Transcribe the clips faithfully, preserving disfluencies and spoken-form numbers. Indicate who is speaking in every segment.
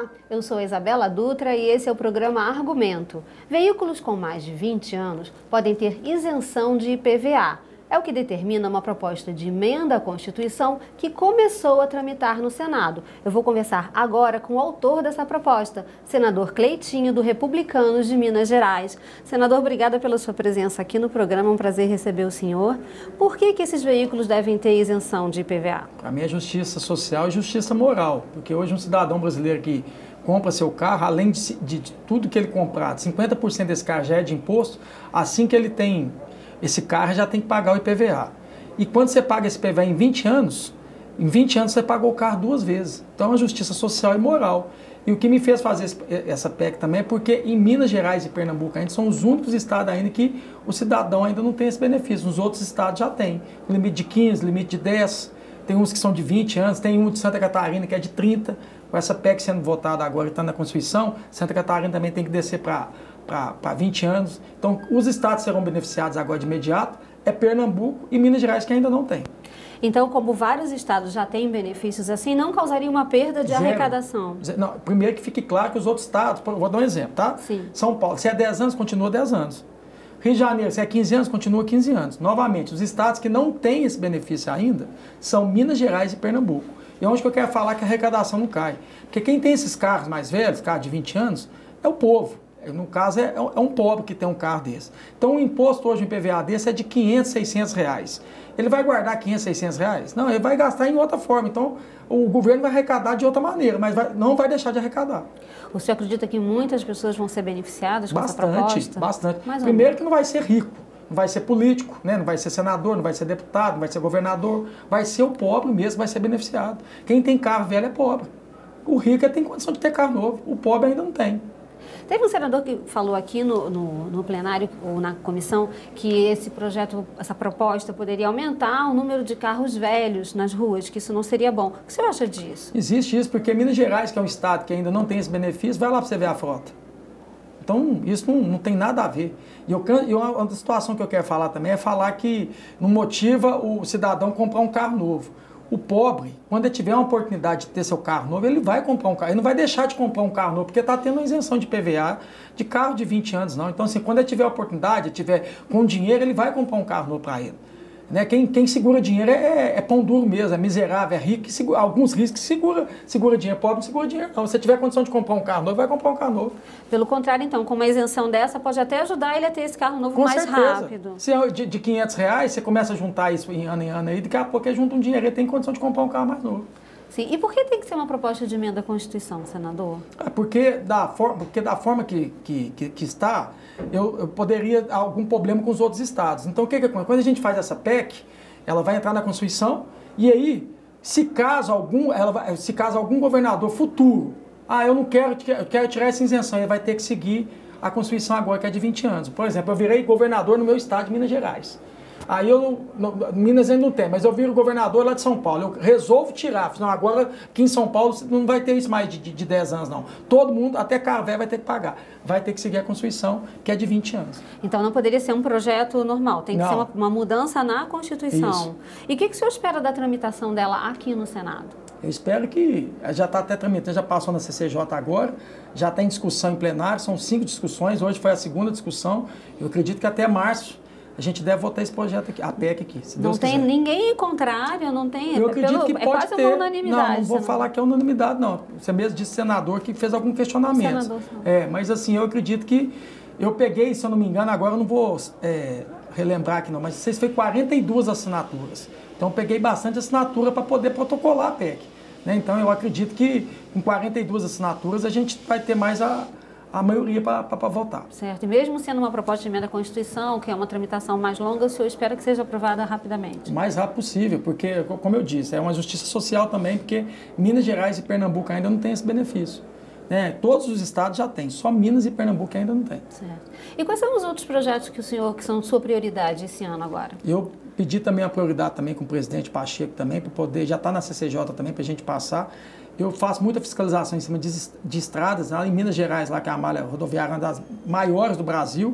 Speaker 1: Olá, eu sou Isabela Dutra e esse é o programa Argumento. Veículos com mais de vinte anos podem ter isenção de I P V A. É o que determina uma proposta de emenda à Constituição que começou a tramitar no Senado. Eu vou conversar agora com o autor dessa proposta, senador Cleitinho, do Republicanos de Minas Gerais. Senador, obrigada pela sua presença aqui no programa, é um prazer receber o senhor. Por que que esses veículos devem ter isenção de I P V A?
Speaker 2: Para mim é justiça social e justiça moral, porque hoje um cidadão brasileiro que compra seu carro, além de, de, de tudo que ele comprar, cinquenta por cento desse carro já é de imposto, assim que ele tem esse carro já tem que pagar o I P V A. E quando você paga esse I P V A em vinte anos, em vinte anos você pagou o carro duas vezes. Então é uma justiça social e moral. E o que me fez fazer essa P E C também é porque em Minas Gerais e Pernambuco ainda são os únicos estados ainda que o cidadão ainda não tem esse benefício. Nos outros estados já tem. Limite de quinze, limite de dez, tem uns que são de vinte anos, tem um de Santa Catarina que é de trinta. Com essa P E C sendo votada agora e está na Constituição, Santa Catarina também tem que descer para para vinte anos. Então, os estados serão beneficiados agora de imediato, é Pernambuco e Minas Gerais que ainda não tem.
Speaker 1: Então, como vários estados já têm benefícios assim, não causaria uma perda de Zero. arrecadação?
Speaker 2: Não, primeiro que fique claro que os outros estados, vou dar um exemplo, tá?
Speaker 1: Sim.
Speaker 2: São Paulo, se é dez anos, continua dez anos. Rio de Janeiro, se é quinze anos, continua quinze anos. Novamente, os estados que não têm esse benefício ainda são Minas Gerais e Pernambuco. E onde que eu quero falar que a arrecadação não cai? Porque quem tem esses carros mais velhos, carros de vinte anos, é o povo. No caso, é, é um pobre que tem um carro desse. Então, o imposto hoje em I P V A desse é de quinhentos, seiscentos reais. Ele vai guardar quinhentos, seiscentos reais? Não, ele vai gastar em outra forma. Então, o governo vai arrecadar de outra maneira, mas vai, não vai deixar de arrecadar.
Speaker 1: O senhor acredita que muitas pessoas vão ser beneficiadas com
Speaker 2: bastante,
Speaker 1: essa proposta?
Speaker 2: Bastante, bastante. Primeiro que não vai ser rico, não vai ser político, né? Não vai ser senador, não vai ser deputado, não vai ser governador. Vai ser o pobre mesmo, vai ser beneficiado. Quem tem carro velho é pobre. O rico tem condição de ter carro novo, o pobre ainda não tem.
Speaker 1: Teve um senador que falou aqui no, no, no plenário ou na comissão que esse projeto, essa proposta poderia aumentar o número de carros velhos nas ruas, que isso não seria bom. O que você acha disso?
Speaker 2: Existe isso, porque Minas Gerais, que é um estado que ainda não tem esse benefício, vai lá para você ver a frota. Então, isso não, não tem nada a ver. E eu, eu, uma situação que eu quero falar também é falar que não motiva o cidadão comprar um carro novo. O pobre, quando ele tiver uma oportunidade de ter seu carro novo, ele vai comprar um carro. Ele não vai deixar de comprar um carro novo, porque está tendo uma isenção de I P V A de carro de vinte anos, não. Então, assim, quando ele tiver a oportunidade, tiver com dinheiro, ele vai comprar um carro novo para ele. Né? Quem, quem segura dinheiro é, é pão duro mesmo, é miserável, é rico. Segura, alguns ricos segura, segura dinheiro, pobre não segura dinheiro. Então, se você tiver condição de comprar um carro novo, vai comprar um carro novo.
Speaker 1: Pelo contrário, então, com uma isenção dessa, pode até ajudar ele a ter esse carro novo
Speaker 2: com
Speaker 1: mais
Speaker 2: certeza.
Speaker 1: rápido.
Speaker 2: Se é de, de quinhentos reais, você começa a juntar isso em ano em ano aí, daqui a pouco ele junta um dinheiro, ele tem condição de comprar um carro mais novo.
Speaker 1: Sim. E por que tem que ser uma proposta de emenda à Constituição, senador?
Speaker 2: É porque, da forma, porque da forma que, que, que, que está, eu, eu poderia ter algum problema com os outros estados. Então, o que que acontece? Quando a gente faz essa P E C, ela vai entrar na Constituição e aí, se caso algum, ela vai, se caso algum governador futuro, ah, eu não quero, eu quero tirar essa isenção, ele vai ter que seguir a Constituição agora, que é de vinte anos. Por exemplo, eu virei governador no meu estado de Minas Gerais. Aí eu, no, Minas ainda não tem, mas eu viro governador lá de São Paulo. Eu resolvo tirar, não, agora aqui em São Paulo não vai ter isso mais de, de, de dez anos, não. Todo mundo, até carro velho, vai ter que pagar. Vai ter que seguir a Constituição, que é de vinte anos.
Speaker 1: Então não poderia ser um projeto normal, tem que
Speaker 2: não.
Speaker 1: ser uma, uma mudança na Constituição.
Speaker 2: Isso.
Speaker 1: E o que, que o senhor espera da tramitação dela aqui no Senado?
Speaker 2: Eu espero que, já está até tramitando, já passou na C C J agora, já está em discussão em plenário, são cinco discussões, hoje foi a segunda discussão. Eu acredito que até março a gente deve votar esse projeto aqui, a P E C aqui, se Deus
Speaker 1: Não tem
Speaker 2: quiser.
Speaker 1: Ninguém contrário, não tem...
Speaker 2: Eu acredito
Speaker 1: pelo,
Speaker 2: que
Speaker 1: é
Speaker 2: pode
Speaker 1: quase
Speaker 2: ter.
Speaker 1: uma unanimidade.
Speaker 2: Não, não vou
Speaker 1: senador.
Speaker 2: falar que é unanimidade, não. Você mesmo disse senador que fez algum questionamento.
Speaker 1: Senador,
Speaker 2: é, mas assim, eu acredito que eu peguei, se eu não me engano, agora eu não vou é, relembrar aqui não, mas vocês fez quarenta e duas assinaturas. Então eu peguei bastante assinatura para poder protocolar a P E C. Né? Então eu acredito que com quarenta e duas assinaturas a gente vai ter mais a... a maioria para votar.
Speaker 1: Certo. E mesmo sendo uma proposta de emenda à Constituição, que é uma tramitação mais longa, o senhor espera que seja aprovada rapidamente?
Speaker 2: O mais rápido possível, porque, como eu disse, é uma justiça social também, porque Minas Gerais e Pernambuco ainda não têm esse benefício. Né? Todos os estados já têm, só Minas e Pernambuco ainda não têm.
Speaker 1: Certo. E quais são os outros projetos que o senhor, que são sua prioridade esse ano agora?
Speaker 2: Eu pedi também a prioridade também com o presidente Pacheco também, para poder, já está na C C J também, para a gente passar. Eu faço muita fiscalização em cima de, de estradas, lá em Minas Gerais, lá que a malha rodoviária é uma das maiores do Brasil.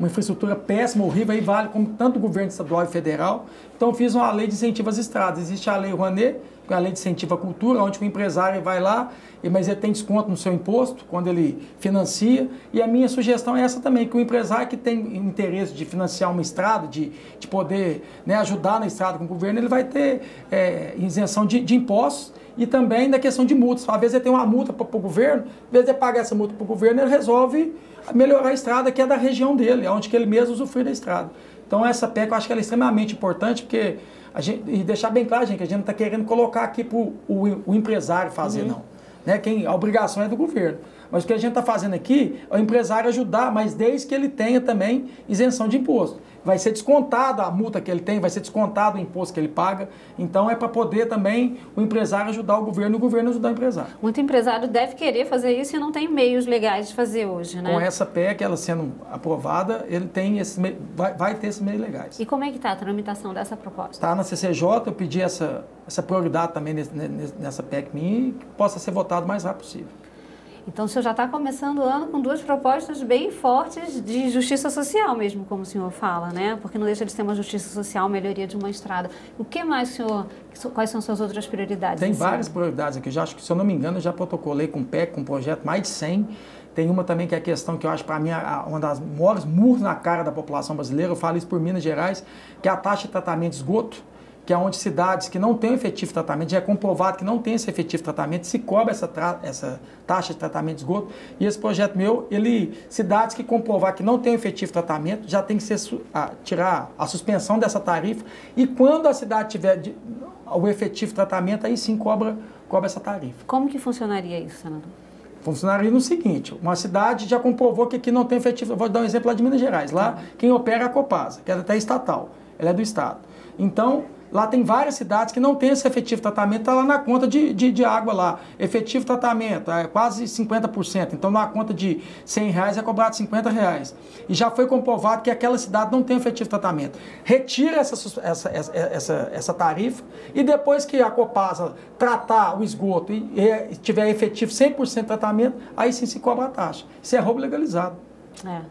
Speaker 2: uma infraestrutura péssima, horrível, aí vale como tanto o governo estadual e federal. Então fiz uma lei de incentivo às estradas. Existe a Lei Rouanet, que é a lei de incentivo à cultura, onde o empresário vai lá, mas ele tem desconto no seu imposto, quando ele financia. E a minha sugestão é essa também, que o empresário que tem interesse de financiar uma estrada, de, de poder, né, ajudar na estrada com o governo, ele vai ter é, isenção de, de impostos e também na questão de multas. Às vezes ele tem uma multa para o governo, às vezes ele paga essa multa para o governo, ele resolve melhorar a estrada que é da região dele, onde que ele mesmo usufrui da estrada. Então essa P E C eu acho que ela é extremamente importante, porque a gente, e deixar bem claro, gente, que a gente não está querendo colocar aqui para o, o empresário fazer, uhum. não. Né? Quem, a obrigação é do governo. Mas o que a gente está fazendo aqui é o empresário ajudar, mas desde que ele tenha também isenção de imposto. Vai ser descontado a multa que ele tem, vai ser descontado o imposto que ele paga. Então é para poder também o empresário ajudar o governo e o governo ajudar o empresário.
Speaker 1: Muito empresário deve querer fazer isso e não tem meios legais de fazer hoje, né?
Speaker 2: Com essa P E C, ela sendo aprovada, ele tem esse meio, vai, vai ter esses meios legais.
Speaker 1: E como é que está a tramitação dessa proposta?
Speaker 2: Está na C C J, eu pedi essa, essa prioridade também nesse, nessa P E C minha e que possa ser votado o mais rápido possível.
Speaker 1: Então, o senhor já está começando o ano com duas propostas bem fortes de justiça social mesmo, como o senhor fala, né? Porque não deixa de ser uma justiça social, melhoria de uma estrada. O que mais, senhor, quais são suas outras prioridades?
Speaker 2: Tem várias prioridades aqui. Eu já acho que, se eu não me engano, eu já protocolei com o P E C, com um projeto, mais de cem. Tem uma também que é a questão que eu acho, para mim, uma das maiores murros na cara da população brasileira. Eu falo isso por Minas Gerais, que é a taxa de tratamento de esgoto, que é onde cidades que não têm efetivo tratamento, já é comprovado que não tem esse efetivo tratamento, se cobra essa, essa taxa de tratamento de esgoto. E esse projeto meu, ele, cidades que comprovar que não tem efetivo tratamento, já tem que ser, a, tirar a suspensão dessa tarifa. E quando a cidade tiver de, o efetivo tratamento, aí sim cobra, cobra essa tarifa.
Speaker 1: Como que funcionaria isso, senador?
Speaker 2: Funcionaria no seguinte, uma cidade já comprovou que aqui não tem efetivo, vou dar um exemplo lá de Minas Gerais, lá quem opera é a Copasa, que é até estatal, ela é do Estado. Então, lá tem várias cidades que não tem esse efetivo tratamento, está lá na conta de, de, de água lá. Efetivo tratamento, é quase cinquenta por cento. Então, na conta de cem reais é cobrado cinquenta reais. E já foi comprovado que aquela cidade não tem efetivo tratamento. Retira essa, essa, essa, essa, essa tarifa e depois que a Copasa tratar o esgoto e, e tiver efetivo cem por cento de tratamento, aí sim se cobra a taxa. Isso é roubo legalizado.
Speaker 1: É.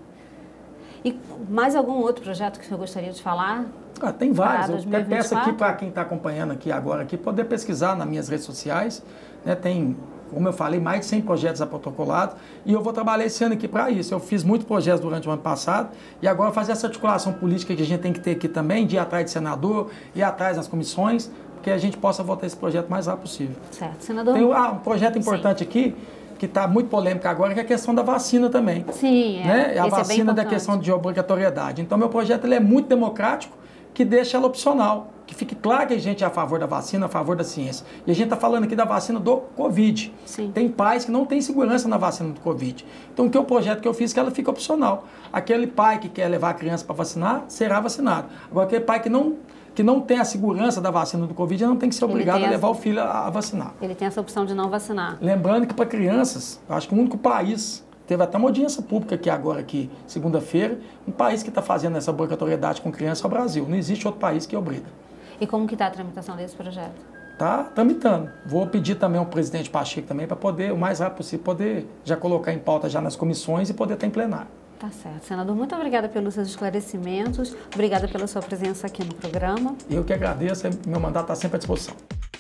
Speaker 1: E mais algum outro projeto que o senhor gostaria de falar?
Speaker 2: Ah, tem vários. Eu até peço aqui para quem está acompanhando aqui agora, aqui, poder pesquisar nas minhas redes sociais. Né? Tem, como eu falei, mais de cem projetos protocolados e eu vou trabalhar esse ano aqui para isso. Eu fiz muitos projetos durante o ano passado e agora fazer essa articulação política que a gente tem que ter aqui também, de ir atrás de senador, ir atrás das comissões, que a gente possa votar esse projeto o mais rápido possível.
Speaker 1: Certo. Senador?
Speaker 2: Tem ah, um projeto importante Sim. aqui, que está muito polêmico agora, que é a questão da vacina também.
Speaker 1: Sim, é.
Speaker 2: Né? A
Speaker 1: Esse
Speaker 2: vacina
Speaker 1: é
Speaker 2: da questão de obrigatoriedade. Então, meu projeto ele é muito democrático, que deixa ela opcional, que fique claro que a gente é a favor da vacina, a favor da ciência. E a gente está falando aqui da vacina do Covid.
Speaker 1: Sim.
Speaker 2: Tem pais que não têm segurança na vacina do Covid. Então, o que é o projeto que eu fiz, que ela fica opcional. Aquele pai que quer levar a criança para vacinar, será vacinado. Agora, aquele pai que não, que não tem a segurança da vacina do Covid, ele não tem que ser obrigado a levar essa... o filho a, a vacinar.
Speaker 1: Ele tem essa opção de não vacinar.
Speaker 2: Lembrando que para crianças, eu acho que o único país... Teve até uma audiência pública aqui agora, aqui, segunda-feira. Um país que está fazendo essa obrigatoriedade com criança é o Brasil. Não existe outro país que obriga.
Speaker 1: E como que está a tramitação desse projeto?
Speaker 2: Está tramitando. Vou pedir também ao presidente Pacheco também para poder, o mais rápido possível, poder já colocar em pauta já nas comissões e poder estar em plenário.
Speaker 1: Tá certo. Senador, muito obrigada pelos seus esclarecimentos. Obrigada pela sua presença aqui no programa.
Speaker 2: Eu que agradeço. Meu mandato está sempre à disposição.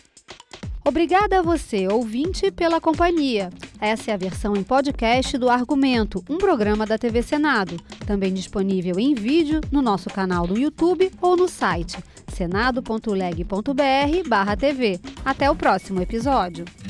Speaker 1: Obrigada a você, ouvinte, pela companhia. Essa é a versão em podcast do Argumento, um programa da T V Senado, também disponível em vídeo no nosso canal do YouTube ou no site senado ponto leg ponto br barra T V. Até o próximo episódio.